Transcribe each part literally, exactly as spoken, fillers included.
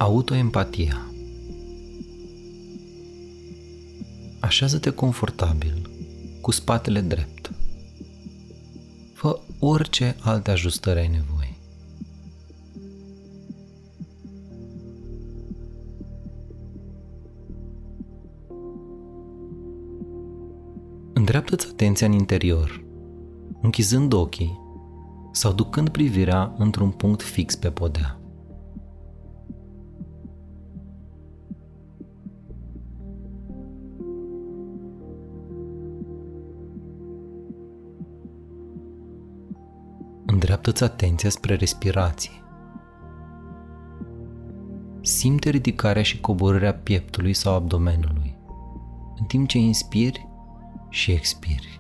Autoempatia. Așează-te confortabil, cu spatele drept. Fă orice alte ajustări ai nevoie. Îndreaptă-ți atenția în interior, închizând ochii sau ducând privirea într-un punct fix pe podea. Îndreaptă-ți atenția spre respirație. Simte ridicarea și coborârea pieptului sau abdomenului, în timp ce inspiri și expiri.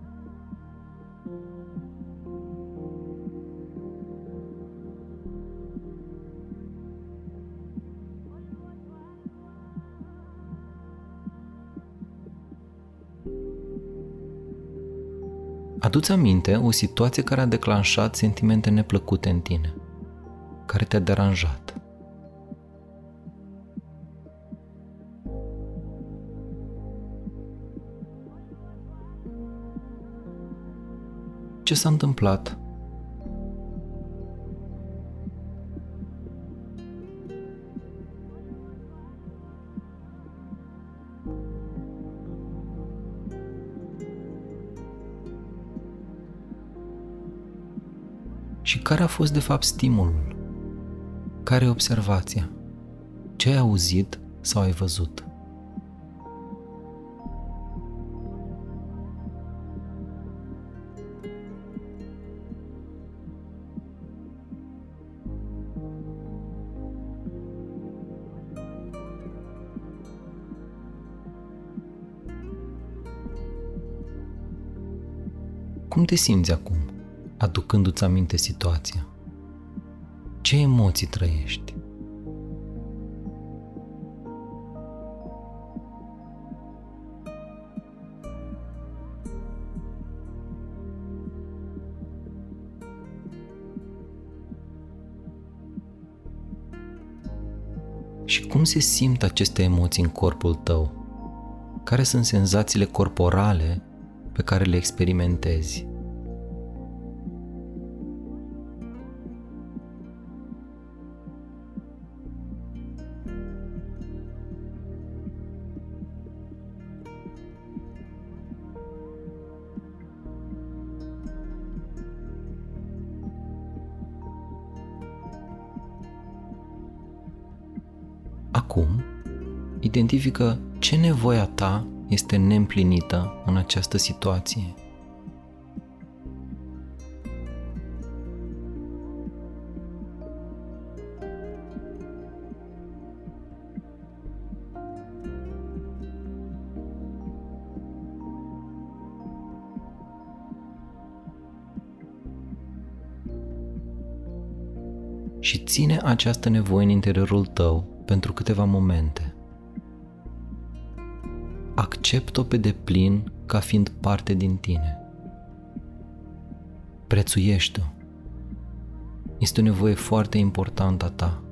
Adu-ți aminte o situație care a declanșat sentimente neplăcute în tine, care te-a deranjat. Ce s-a întâmplat? Și care a fost de fapt stimulul? Care e observația? Ce ai auzit sau ai văzut? Cum te simți acum, aducându-ți aminte situația? Ce emoții trăiești? Și cum se simt aceste emoții în corpul tău? Care sunt senzațiile corporale pe care le experimentezi? Acum, identifică ce nevoia ta este neîmplinită în această situație. Și ține această nevoie în interiorul tău pentru câteva momente. Acceptă-o pe deplin ca fiind parte din tine. Prețuiește-o. Este o nevoie foarte importantă a ta.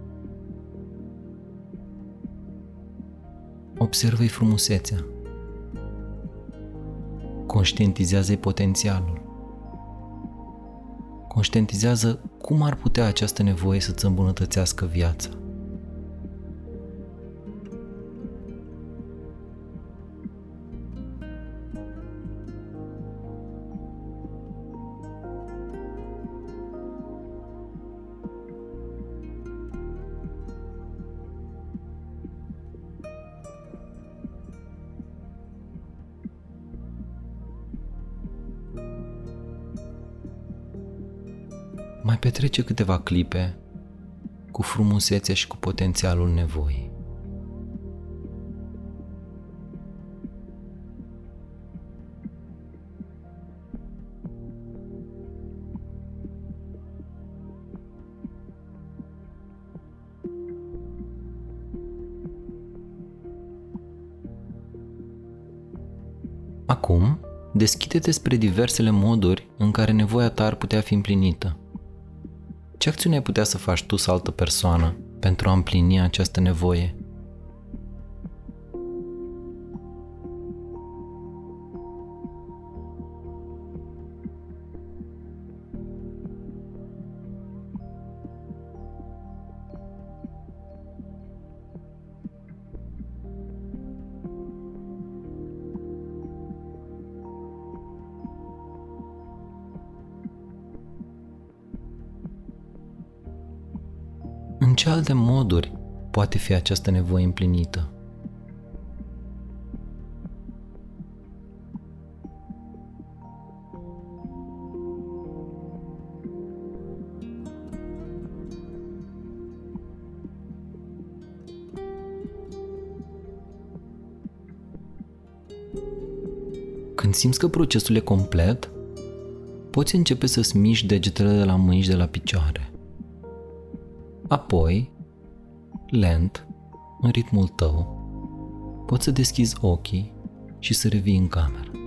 Observă-i frumusețea. Conștientizează-i potențialul. Conștientizează cum ar putea această nevoie să-ți îmbunătățească viața. Mai petrece câteva clipe cu frumusețea și cu potențialul nevoii. Acum, deschide-te spre diversele moduri în care nevoia ta ar putea fi împlinită. Ce acțiune ai putea să faci tu sau altă persoană pentru a împlini această nevoie. În ce alte moduri poate fi această nevoie împlinită? Când simți că procesul e complet, poți începe să-ți miști degetele de la mâini și de la picioare. Apoi, lent, în ritmul tău, poți să deschizi ochii și să revii în cameră.